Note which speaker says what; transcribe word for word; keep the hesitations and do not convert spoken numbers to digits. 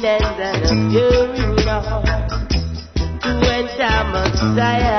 Speaker 1: eminence and of fury, Lord, to enter Messiah.